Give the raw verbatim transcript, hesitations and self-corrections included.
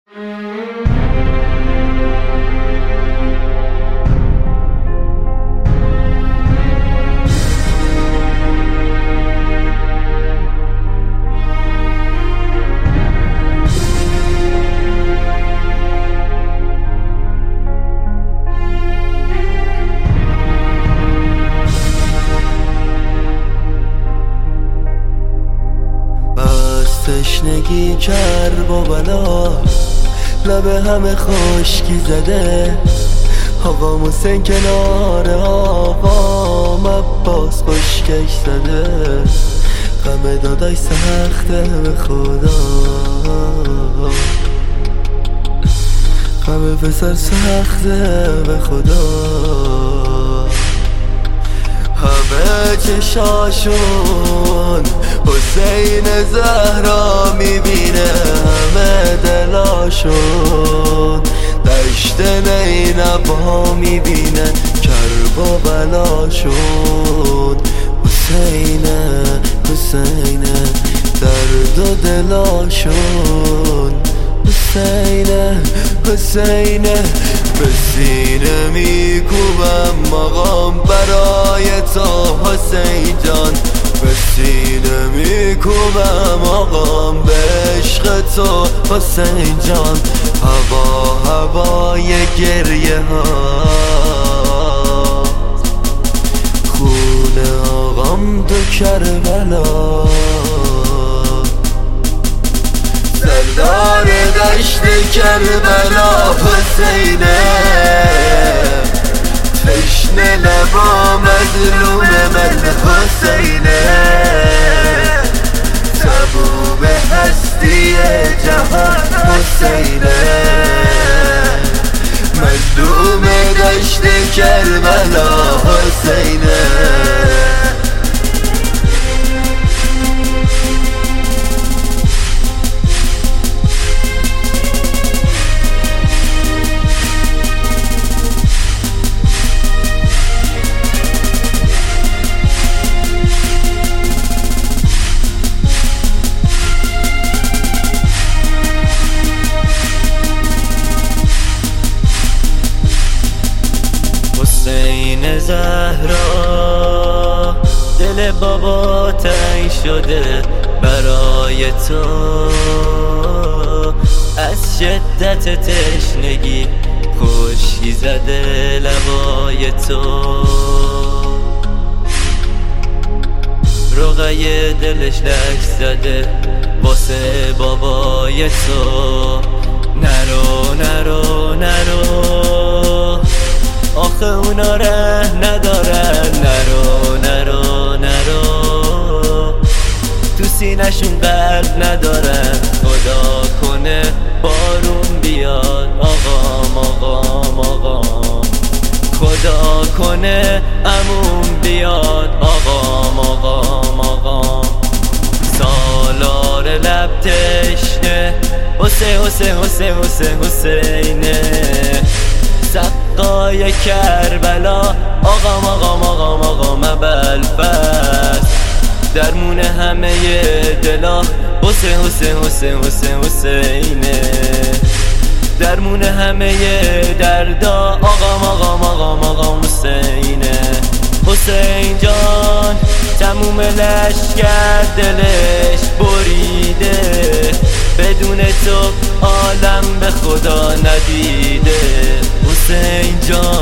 تشنگی کرب و بلا لب همه خشکی زده. آقا حسین کنار آقام عباس خشکش زده. غم داداش سخته به خدا، غم پسر سخته به خدا. همه چشاشون حسین زهرا میبینه، همه دلاشون دشت نینبا میبینه. کرب و بلاشون حسینه حسینه، درد و دلاشون حسینه حسینه. به سینه میکوبم مقام برای تو حسین جان، به سینه میکوبم آقام به عشق تو حسین جان. هوا هوای گریه ها، خون آقام تو کربلا. سردار دشت کربلا حسینه، تشنه لبا مظلوم من حسینه. تبوب هستی جهان حسینه، مظلوم دشت کربلا حسینه. حسین زهرا دل بابا تنگ شده برای تو، از شدت تشنگی خشکی زده لبای تو. رقیه دلش لک زده واسه بابای تو. نرو نرو نرو، آخه اونا ره ندارن. نرو نرو نرو، تو سینشون قلب ندارن. خدا کنه بارون بیاد آقام آقام آقام، خدا کنه عموم بیاد آقام آقام آقام. سالار لب تشنه حسین حسین حسین حسین حسینه. سقای کربلا آقام آقام آقام آقام ابوالفضل، درمون همه دلا حسین حسین حسین حسین حسینه. درمون همه دردا آقام آقام آقام آقام حسینه. حسین جان تموم لشکر دلش بریده، بدون تو عالم به خدا ندیده. حسین جان